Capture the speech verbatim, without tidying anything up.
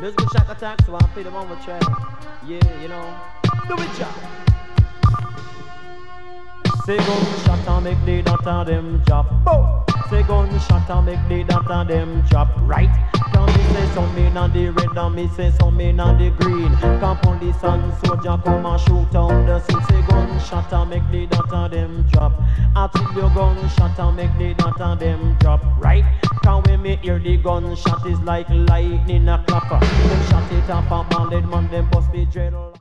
Just good shot attack, so I play the one with Trey. Yeah, you know. Do it, job. Say gunshot and make the dot and them drop. Boom. Say gunshot and make the dot and them drop. Right. Can me say some in on the red and me say some in on the green. Can police and soldier come and shoot out the scene. Say gunshot and make the dot and them drop. Until your gunshot and make the dot and them drop. Right. Can when me hear the gunshot is like lightning a clapper. Them shot it off a ballad man, them bust me dreadle.